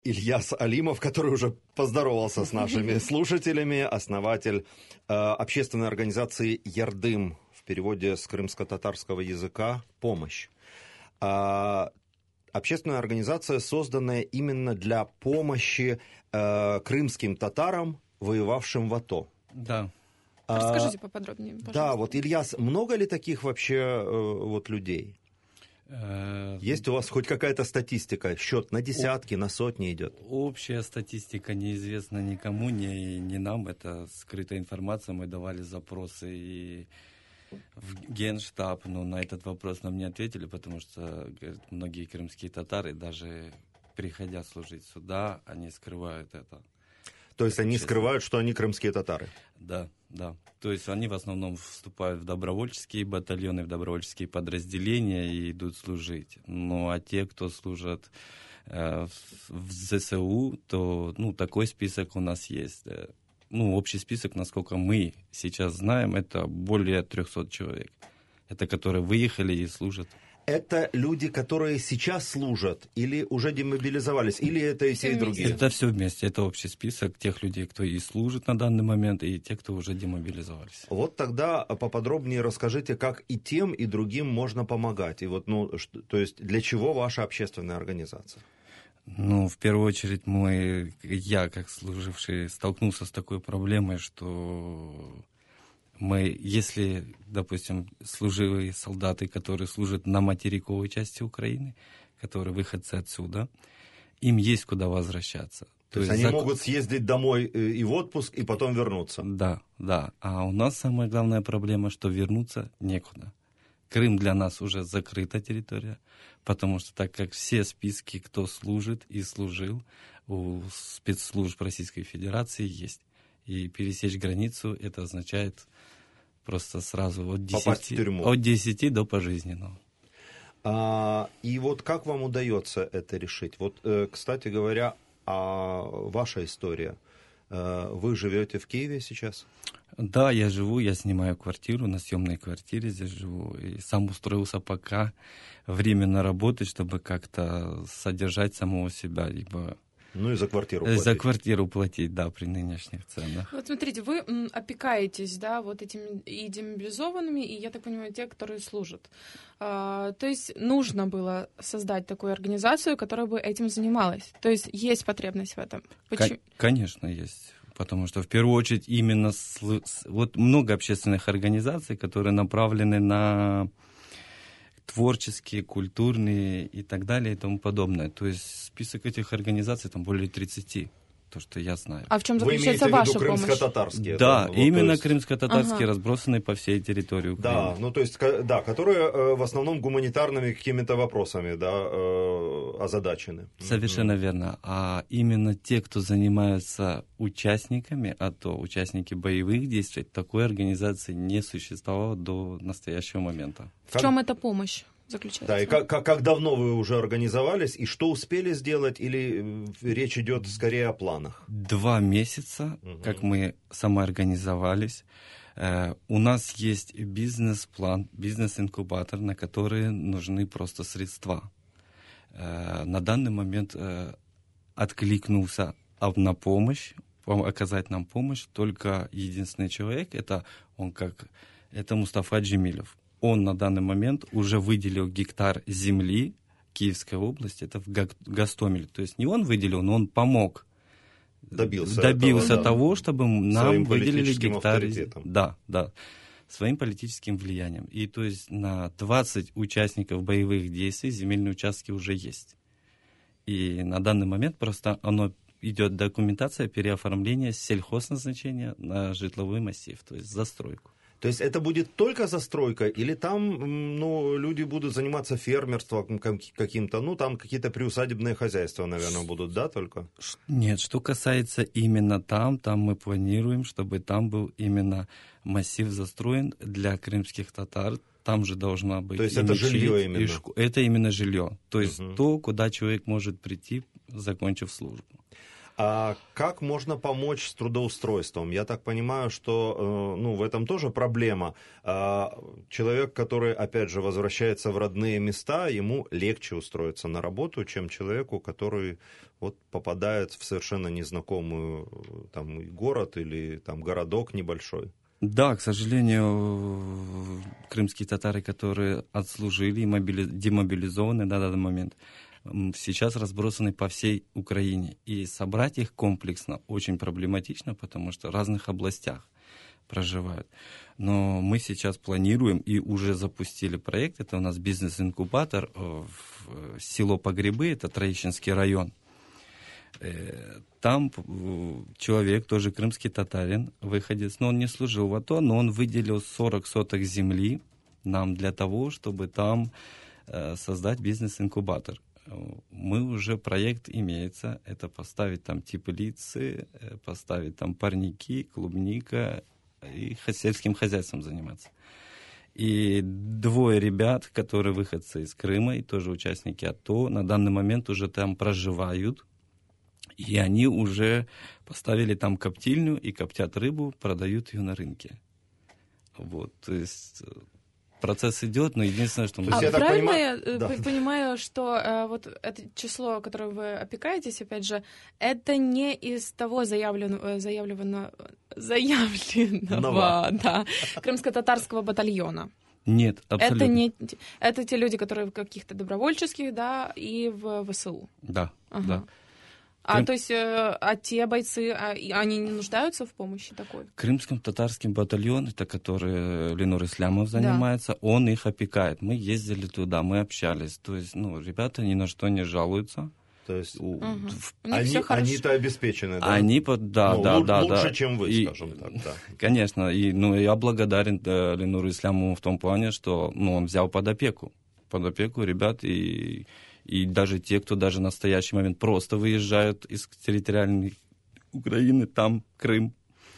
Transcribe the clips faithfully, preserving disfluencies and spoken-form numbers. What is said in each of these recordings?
Ильяс Алимов, который уже поздоровался с нашими слушателями, основатель э, общественной организации «Ярдым», в переводе с крымско-татарского языка «помощь». А, общественная организация, созданная именно для помощи э, крымским татарам, воевавшим в АТО. Да. Расскажите поподробнее, пожалуйста. Да, вот, Ильяс, много ли таких вообще э, вот людей? Есть у вас хоть какая-то статистика? Счет на десятки, на сотни идет? Общая статистика неизвестна никому, ни, ни нам. Это скрытая информация. Мы давали запросы и в Генштаб, но на этот вопрос нам не ответили, потому что говорят, многие крымские татары, даже приходя служить сюда, они скрывают это. То есть они скрывают, что они крымские татары? Да, да. То есть они в основном вступают в добровольческие батальоны, в добровольческие подразделения и идут служить. Ну, а те, кто служат э, в ЗСУ, то, ну, такой список у нас есть. Ну, общий список, насколько мы сейчас знаем, это более трехсот человек. Это которые выехали и служат. Это люди, которые сейчас служат, или уже демобилизовались, или это и те, и другие? Это все вместе. Это общий список тех людей, кто и служит на данный момент, и те, кто уже демобилизовались. Вот тогда поподробнее расскажите, как и тем, и другим можно помогать. И вот, ну, что, то есть для чего ваша общественная организация? Ну, в первую очередь, мой, я, как служивший, столкнулся с такой проблемой, что... Мы, если, допустим, служивые солдаты, которые служат на материковой части Украины, которые выходцы отсюда, им есть куда возвращаться. То, То есть они зак... могут съездить домой и в отпуск, и потом вернуться? Да, да. А у нас самая главная проблема, что вернуться некуда. Крым для нас уже закрыта территория, потому что так как все списки, кто служит и служил, у спецслужб Российской Федерации есть. И пересечь границу, это означает просто сразу от десяти, от десяти до пожизненного. А, и вот как вам удается это решить? Вот, э, кстати говоря, а ваша история. Э, вы живете в Киеве сейчас? Да, я живу, я снимаю квартиру, на съемной квартире здесь живу. И сам устроился пока временно работать, чтобы как-то содержать самого себя, либо... Ну и за квартиру платить. За квартиру платить, да, при нынешних ценах. Вот смотрите, вы м, опекаетесь, да, вот этими и демобилизованными, и, я так понимаю, те, которые служат. А, то есть нужно было создать такую организацию, которая бы этим занималась. То есть есть потребность в этом. Почему? Конечно, есть. Потому что в первую очередь именно с, вот много общественных организаций, которые направлены на... творческие, культурные и так далее и тому подобное. То есть список этих организаций там более тридцати, то, что я знаю. А в чем заключается ваша помощь? Крымско-татарские? Да, вот, именно есть... крымско-татарские, ага. разбросанные по всей территории Украины. Да, ну то есть, да, которые в основном гуманитарными какими-то вопросами, да, озадачены. Совершенно mm-hmm. верно. А именно те, кто занимаются участниками АТО, участники боевых действий, такой организации не существовало до настоящего момента. В чем эта помощь заключается? Да, и как, как, как давно вы уже организовались, и что успели сделать, или речь идет скорее о планах? Два месяца, угу. как мы самоорганизовались. Э, у нас есть бизнес-план, бизнес-инкубатор, на который нужны просто средства. Э, на данный момент э, откликнулся на помощь, оказать нам помощь только единственный человек, это он как, это Мустафа Джемилев. Он на данный момент уже выделил гектар земли Киевской области, это в Гостомеле. То есть не он выделил, но он помог. Добился, добился этого, того, да. чтобы нам Своим выделили гектар. Авторитетом. Да, да. Своим политическим влиянием. И то есть на двадцать участников боевых действий земельные участки уже есть. И на данный момент просто оно идет документация переоформления с сельхозназначения на житловой массив, то есть застройку. То есть это будет только застройка, или там, ну, люди будут заниматься фермерством каким-то, ну, там какие-то приусадебные хозяйства, наверное, будут, да, только? Нет, что касается именно там, там мы планируем, чтобы там был именно массив застроен для крымских татар. Там же должна быть... То есть это жилье именно? Шку... Это именно жилье. То есть угу. то, куда человек может прийти, закончив службу. А как можно помочь с трудоустройством? Я так понимаю, что ну, в этом тоже проблема. Человек, который, опять же, возвращается в родные места, ему легче устроиться на работу, чем человеку, который вот, попадает в совершенно незнакомый там, город или там, городок небольшой. Да, к сожалению, крымские татары, которые отслужили и мобили... демобилизованы на данный момент, сейчас разбросаны по всей Украине. И собрать их комплексно очень проблематично, потому что в разных областях проживают. Но мы сейчас планируем и уже запустили проект. Это у нас бизнес-инкубатор в село Погребы, это Троещинский район. Там человек, тоже крымский татарин, выходец, но он не служил в АТО, но он выделил сорок соток земли нам для того, чтобы там создать бизнес-инкубатор. Мы уже, проект имеется, это поставить там теплицы, поставить там парники, клубника и сельским хозяйством заниматься. И двое ребят, которые выходцы из Крыма и тоже участники АТО, на данный момент уже там проживают. И они уже поставили там коптильню и коптят рыбу, продают ее на рынке. Вот, то есть процесс идет, но единственное, что... Мы... А я правильно понимаю... я да. понимаю, что э, вот это число, которое вы опекаетесь, опять же, это не из того заявленного, заявленного, заявленного да, крымско-татарского батальона? Нет, абсолютно. Это, не, это те люди, которые в каких-то добровольческих, да, и в ВСУ? Да, ага. да. А Крым... то есть, а те бойцы, а, они не нуждаются в помощи такой? Крымским татарским батальон, это который Ленур Ислямов занимается, да. Он их опекает. Мы ездили туда, мы общались. То есть, ну, ребята ни на что не жалуются. То есть, угу. в... они, они-то обеспечены, да? Они, да, ну, да, л- да. Лучше, да. чем вы, и, скажем так, да. Конечно, и, ну, я благодарен да, Ленуру Ислямову в том плане, что ну, он взял под опеку. Под опеку ребят и... И даже те, кто даже в настоящий момент просто выезжают из территориальной Украины, там, Крым,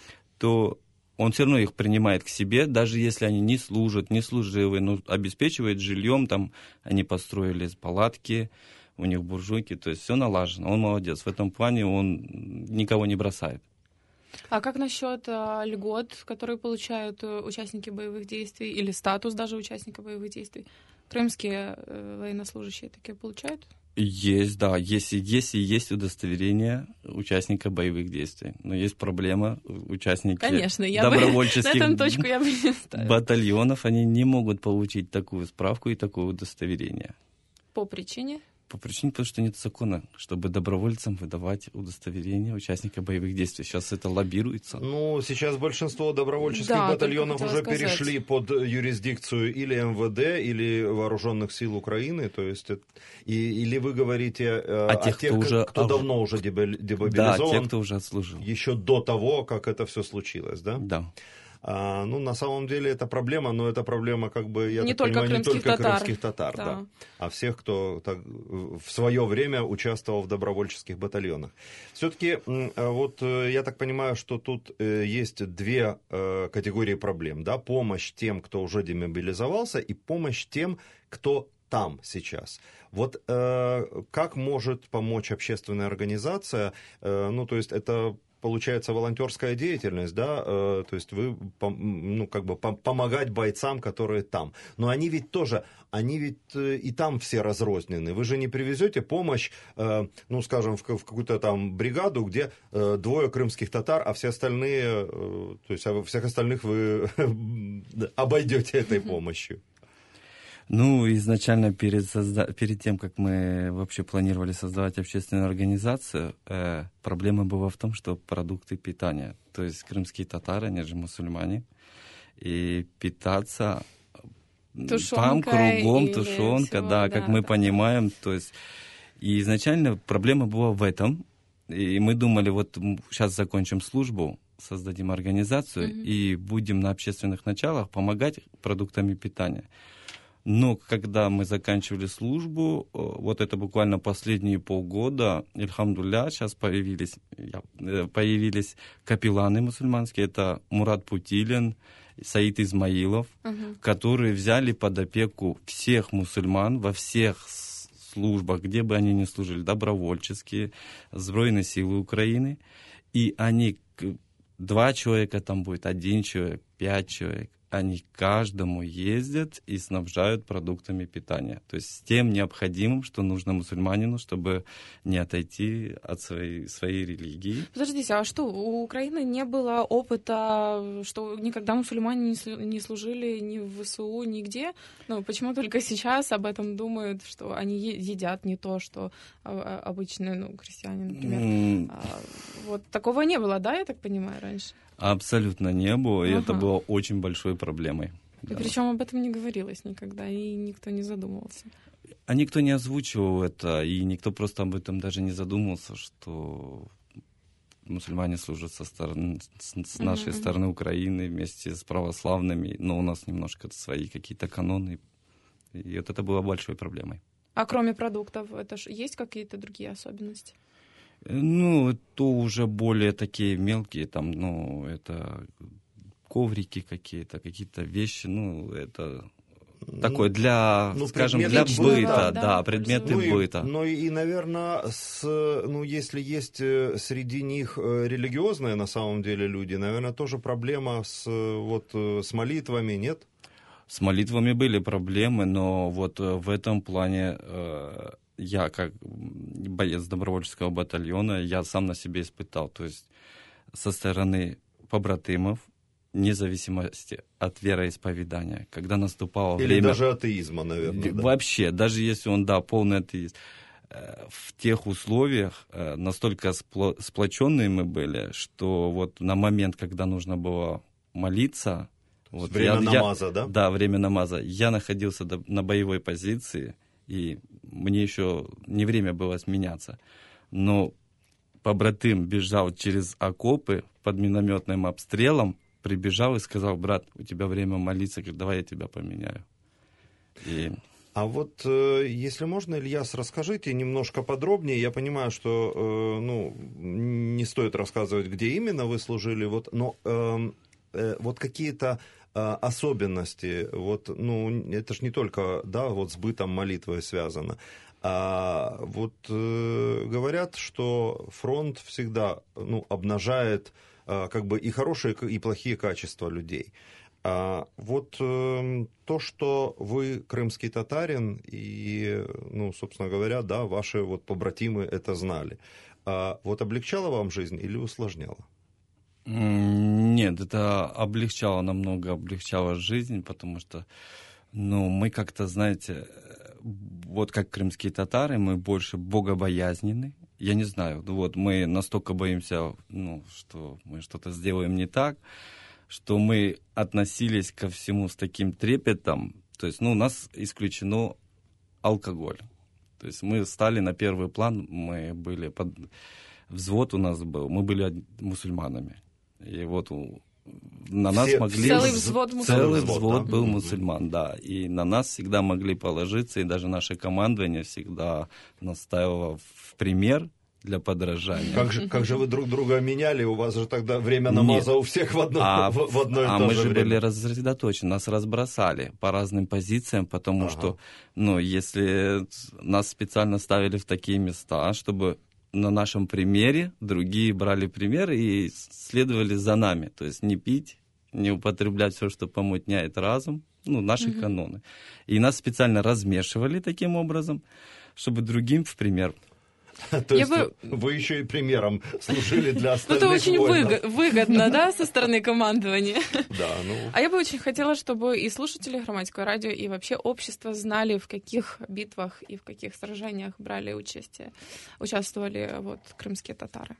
то он все равно их принимает к себе, даже если они не служат, не служивые, но обеспечивает жильем, там они построили палатки, у них буржуйки, то есть все налажено, он молодец. В этом плане он никого не бросает. А как насчет а, льгот, которые получают участники боевых действий, или статус даже участника боевых действий? Крымские э, военнослужащие такие получают? Есть, да. Есть, есть и есть удостоверение участника боевых действий. Но есть проблема. Участники Конечно, я добровольческих бы, на этом точку я бы не ставила. Батальонов, они не могут получить такую справку и такое удостоверение. По причине? По причине, потому что нет закона, чтобы добровольцам выдавать удостоверение участника боевых действий. Сейчас это лоббируется. Ну, сейчас большинство добровольческих да, батальонов уже сказать. перешли под юрисдикцию или эм вэ дэ, или Вооруженных сил Украины. То есть, и, или вы говорите а о тех, тех, кто, уже... кто давно уже демобилизован. Да, те, кто уже отслужил. Еще до того, как это все случилось, да? Да. А, ну, на самом деле, это проблема, но это проблема, как бы, я не так только понимаю, не только татар. крымских татар, да. да, а всех, кто так, в свое время участвовал в добровольческих батальонах. Все-таки, вот, я так понимаю, что тут есть две категории проблем, да, помощь тем, кто уже демобилизовался, и помощь тем, кто там сейчас. Вот э, как может помочь общественная организация, э, ну, то есть это... Получается волонтерская деятельность, да, э, то есть вы, ну, как бы помогать бойцам, которые там. Но они ведь тоже, они ведь и там все разрознены. Вы же не привезете помощь, э, ну, скажем, в, в какую-то там бригаду, где э, двое крымских татар, а все остальные, э, то есть а всех остальных вы обойдете этой помощью. Ну, изначально перед, созда... перед тем, как мы вообще планировали создавать общественную организацию, э, проблема была в том, что продукты питания, то есть крымские татары, они же мусульмане, и питаться тушенка там кругом тушенка, всего, да, да, как да, мы да. понимаем, то есть и изначально проблема была в этом, и мы думали, вот сейчас закончим службу, создадим организацию mm-hmm. и будем на общественных началах помогать продуктами питания. Но когда мы заканчивали службу, вот это буквально последние полгода, ильхамдулля, сейчас появились, появились капелланы мусульманские, это Мурат Путилин, Саид Измаилов, uh-huh. которые взяли под опеку всех мусульман во всех службах, где бы они ни служили, добровольческие, Збройные силы Украины, и они, два человека там будет, один человек, пять человек, они каждому ездят и снабжают продуктами питания. То есть с тем необходимым, что нужно мусульманину, чтобы не отойти от своей, своей религии. Подождите, а что, у Украины не было опыта, что никогда мусульмане не служили ни в ВСУ, нигде? Ну, почему только сейчас об этом думают, что они едят не то, что обычные, ну, крестьяне, например? Mm. А, вот такого не было, да, я так понимаю, раньше? Абсолютно не было, и ага. это было очень большой проблемой. И да. причем об этом не говорилось никогда, и никто не задумывался. А никто не озвучивал это, и никто просто об этом даже не задумывался, что мусульмане служат со стороны, с нашей mm-hmm. стороны Украины вместе с православными, но у нас немножко свои какие-то каноны, и вот это было большой проблемой. А кроме продуктов, это ж есть какие-то другие особенности? Ну, это уже более такие мелкие, там, ну, это коврики какие-то, какие-то вещи, ну, это такое для, ну, скажем, для быта, да, да, предметы ну, быта. И, ну и, наверное, с, ну, если есть среди них религиозные на самом деле люди, наверное, тоже проблема с, вот, с молитвами, нет? С молитвами были проблемы, но вот в этом плане... Я, как боец добровольческого батальона, я сам на себе испытал. То есть со стороны побратимов, вне зависимости от вероисповедания, когда наступало Или время... Или даже атеизма, наверное. Да. Вообще, даже если он, да, полный атеист. В тех условиях настолько сплоченные мы были, что вот на момент, когда нужно было молиться... Вот время я, намаза, я, да? Да, время намаза. Я находился на боевой позиции, и мне еще не время было сменяться. Но побратым бежал через окопы под минометным обстрелом, прибежал и сказал: брат, у тебя время молиться, давай я тебя поменяю. И... А вот, если можно, Ильяс, расскажите немножко подробнее. Я понимаю, что ну, не стоит рассказывать, где именно вы служили, вот, но э, э, вот какие-то особенности, вот, ну, это же не только, да, вот с бытом молитвы связано. А вот э, говорят, что фронт всегда, ну, обнажает э, как бы и хорошие, и плохие качества людей. А вот э, то, что вы крымский татарин, и, ну, собственно говоря, да, ваши вот побратимы это знали, а вот облегчало вам жизнь или усложняло? Нет, это облегчало, намного облегчало жизнь, потому что, ну, мы как-то, знаете, вот как крымские татары, мы больше богобоязненны. Я не знаю, вот мы настолько боимся, ну, что мы что-то сделаем не так, что мы относились ко всему с таким трепетом. То есть, ну, у нас исключено алкоголь. То есть мы стали на первый план, мы были под... Взвод у нас был, мы были мусульманами. И вот на нас Все, могли... Целый взвод мусульман. Целый взвод был мусульман, да. И на нас всегда могли положиться, и даже наше командование всегда наставило в пример для подражания. Как же, как же вы друг друга меняли? У вас же тогда время намаза Нет. у всех в одно, а, в, в одно и а то мы же же время. были рассредоточены, нас разбросали по разным позициям, потому ага. что, ну, если нас специально ставили в такие места, чтобы... на нашем примере другие брали пример и следовали за нами. То есть не пить, не употреблять все, что помутняет разум, ну, наши mm-hmm. каноны. И нас специально размешивали таким образом, чтобы другим в пример. То есть бы... вы еще и примером служили для остальных Это очень воинов. выгодно, да, со стороны командования. Да, ну... А я бы очень хотела, чтобы и слушатели Громадского радио, и вообще общество знали, в каких битвах и в каких сражениях брали участие, участвовали вот крымские татары.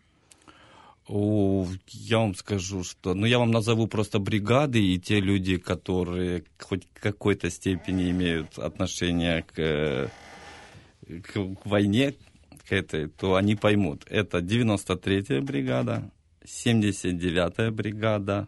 О, я вам скажу, что... Ну, я вам назову просто бригады, и те люди, которые хоть в какой-то степени имеют отношение к, к, к войне, к этой, то они поймут. Это девяносто третья бригада, семьдесят девятая бригада,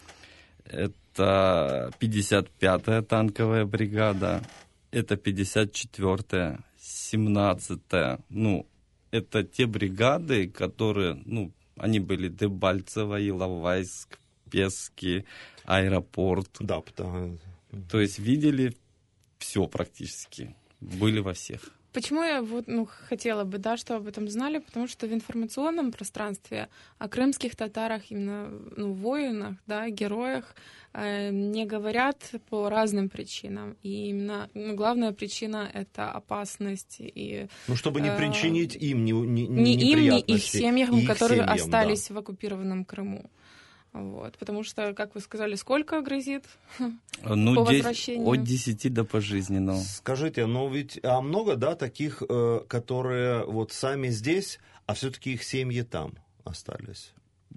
это пятьдесят пятая танковая бригада, это пятьдесят четвёртая, семнадцатая. Ну, это те бригады, которые, ну, они были Дебальцево, Иловайск, Пески, аэропорт. Да, потому... То есть видели все практически, были во всех. почему я вот, ну, хотела бы, да, что об этом знали, потому что в информационном пространстве о крымских татарах, именно, ну, воинах, да, героях, э, не говорят по разным причинам. И именно, ну, главная причина — это опасность. И, ну, чтобы не причинить э, им не, не, не им, ни их семьям, их которые семьям, остались да. в оккупированном Крыму. Вот, потому что, как вы сказали, сколько грозит ну, по возвращению? От десяти до пожизненного. Скажите, но ведь а много, да, таких, которые вот сами здесь, а все-таки их семьи там остались?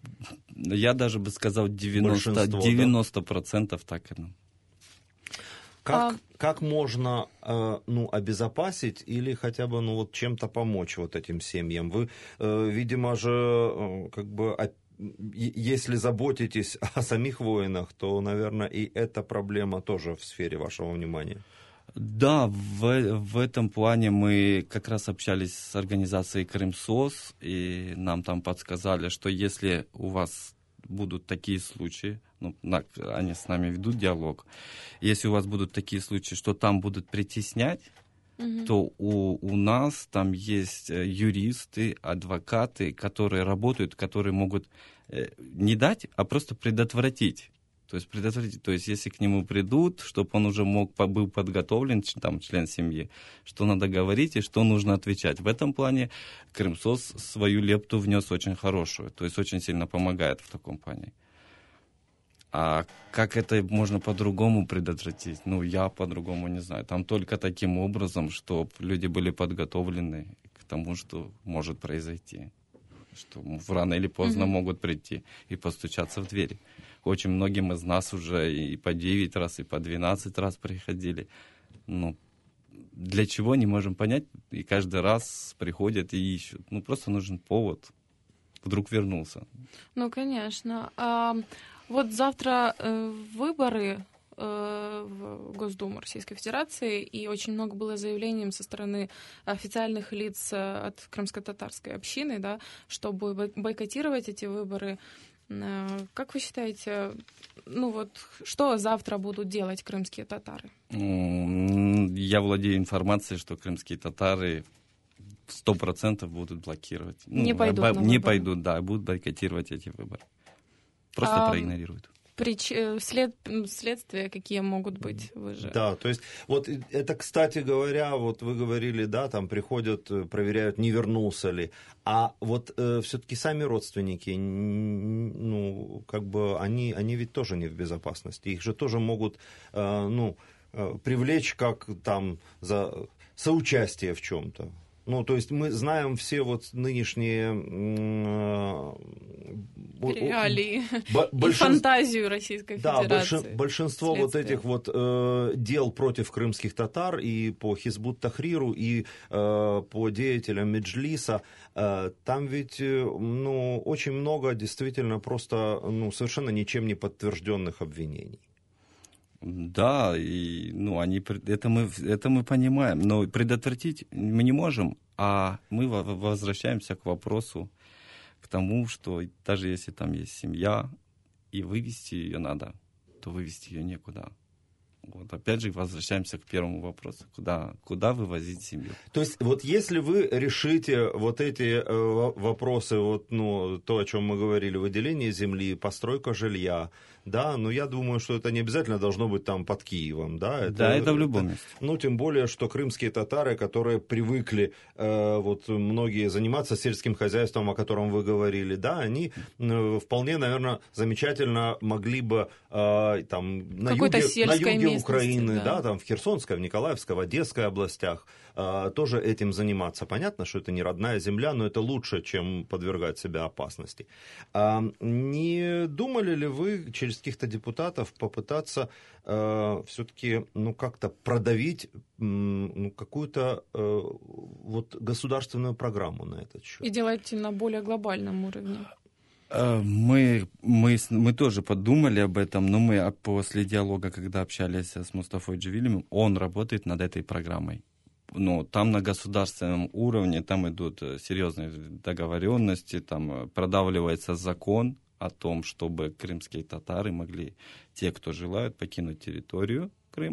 Я даже бы сказал девяносто, девяносто процентов да? так и. Как, а... как можно ну, обезопасить или хотя бы ну, вот чем-то помочь вот этим семьям? Вы, видимо же, как бы если заботитесь о самих воинах, то, наверное, и эта проблема тоже в сфере вашего внимания. Да, в, в этом плане мы как раз общались с организацией Крымсос, и нам там подсказали, что если у вас будут такие случаи, ну, на, они с нами ведут диалог, если у вас будут такие случаи, что там будут притеснять, Mm-hmm. то у, у нас там есть юристы, адвокаты, которые работают, которые могут э, не дать, а просто предотвратить. То есть предотвратить. То есть если к нему придут, чтобы он уже мог был подготовлен, там, член семьи, что надо говорить и что нужно отвечать. В этом плане Крымсос свою лепту внес очень хорошую, то есть очень сильно помогает в таком плане. А как это можно по-другому предотвратить? Ну, я по-другому не знаю. Там только таким образом, чтобы люди были подготовлены к тому, что может произойти. Что рано или поздно mm-hmm. могут прийти и постучаться в двери. Очень многим из нас уже и по девять раз, и по двенадцать раз приходили. Ну, для чего, не можем понять. И каждый раз приходят и ищут. Ну, просто нужен повод. Вдруг вернулся. Ну, конечно. А... Вот завтра э, выборы э, в Госдуму Российской Федерации, и очень много было заявлений со стороны официальных лиц от крымско-татарской общины, да, чтобы бойкотировать эти выборы. Э, как вы считаете, ну вот, что завтра будут делать крымские татары? Я владею информацией, что крымские татары сто процентов будут блокировать. Не ну, пойдут бо- на Не выборы. пойдут, да, будут бойкотировать эти выборы. Просто а, проигнорируют. Прич... След... Следствия какие могут быть? Вы же... Да, то есть вот это, кстати говоря, вот вы говорили, да, там приходят, проверяют, не вернулся ли. А вот э, все-таки сами родственники, ну, как бы они, они ведь тоже не в безопасности. Их же тоже могут, э, ну, э, привлечь как там за соучастие в чем-то. Ну, то есть мы знаем все вот нынешние реалии бо- и фантазию Российской да, Федерации. Да, большинство следствия. Вот этих вот э, дел против крымских татар и по Хизбут Тахриру, и э, по деятелям Меджлиса, э, там ведь ну, очень много действительно просто ну, совершенно ничем не подтвержденных обвинений. Да, и, ну, они, это, мы, это мы понимаем, но предотвратить мы не можем, а мы возвращаемся к вопросу, к тому, что даже если там есть семья, и вывести ее надо, то вывести ее некуда. Вот опять же возвращаемся к первому вопросу, куда, куда вывозить семью. То есть вот если вы решите вот эти э, вопросы, вот, ну, то, о чем мы говорили, выделение земли, постройка жилья, да, но я думаю, что это не обязательно должно быть там под Киевом, да. Это, да, это в любом это, месте. Ну, тем более, что крымские татары, которые привыкли, э, вот многие заниматься сельским хозяйством, о котором вы говорили, да, они э, вполне, наверное, замечательно могли бы э, там на юге, на юге Украины, да. да, там в Херсонской, в Николаевской, в Одесской областях э, тоже этим заниматься. Понятно, что это не родная земля, но это лучше, чем подвергать себя опасности. А не думали ли вы через каких-то депутатов попытаться э, все-таки ну, как-то продавить ну, какую-то э, вот, государственную программу на этот счет? И делать на более глобальном уровне? Мы, мы, мы тоже подумали об этом, но мы после диалога, когда общались с Мустафой Джавилем, он работает над этой программой. Но там на государственном уровне, там идут серьезные договоренности, там продавливается закон о том, чтобы крымские татары могли, те, кто желают, покинуть территорию Крыма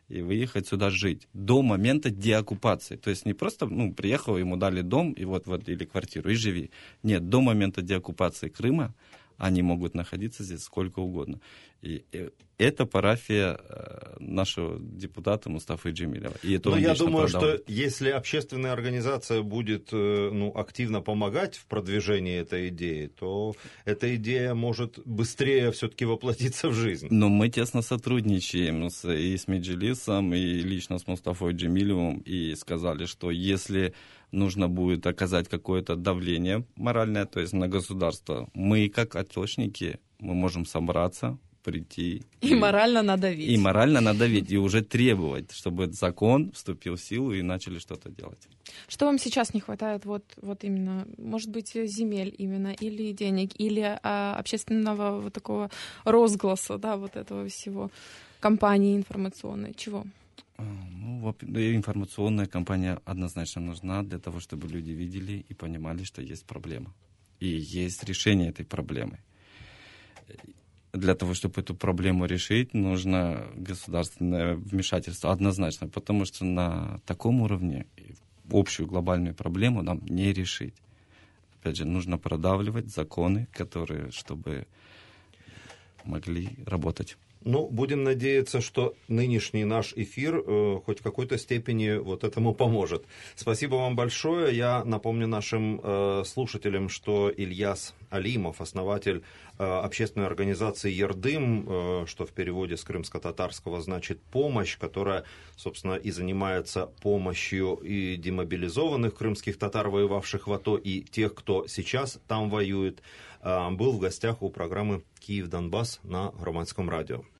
и выехать сюда жить до момента деоккупации. То есть не просто, ну, приехал, ему дали дом, и вот, вот, или квартиру, и живи. Нет, до момента деоккупации Крыма они могут находиться здесь сколько угодно. И это парафия нашего депутата Мустафы Джемилева. И это Но он я думаю, продал. что если общественная организация будет, ну, активно помогать в продвижении этой идеи, то эта идея может быстрее все-таки воплотиться в жизнь. Но мы тесно сотрудничаем с, и с Меджилисом, и лично с Мустафой Джемилевым, и сказали, что если нужно будет оказать какое-то давление моральное, то есть на государство, мы, как отечники, мы можем собраться, прийти. И, и морально надавить. И морально надавить, и уже требовать, чтобы закон вступил в силу и начали что-то делать. Что вам сейчас не хватает, вот, вот именно, может быть, земель именно, или денег, или а, общественного вот такого розгласа, да, вот этого всего, кампании информационной, чего? Ну, информационная кампания однозначно нужна для того, чтобы люди видели и понимали, что есть проблема. И есть решение этой проблемы. Для того, чтобы эту проблему решить, нужно государственное вмешательство однозначно, потому что на таком уровне общую глобальную проблему нам не решить. Опять же, нужно продавливать законы, которые, чтобы могли работать. Ну, будем надеяться, что нынешний наш эфир э, хоть в какой-то степени вот этому поможет. Спасибо вам большое. Я напомню нашим э, слушателям, что Ильяс Алимов, основатель э, общественной организации «Ярдым», э, что в переводе с крымско-татарского значит «помощь», которая, собственно, и занимается помощью и демобилизованных крымских татар, воевавших в АТО, и тех, кто сейчас там воюет, э, был в гостях у программы «Киев-Донбасс» на Громадском радио.